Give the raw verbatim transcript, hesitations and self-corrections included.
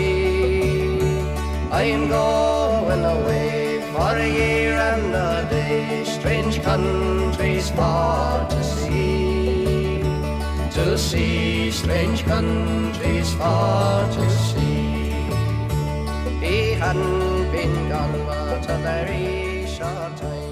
I'm going away for a year and a day, strange countries far to see, to see strange countries far to see. He hadn't been gone but a very short time.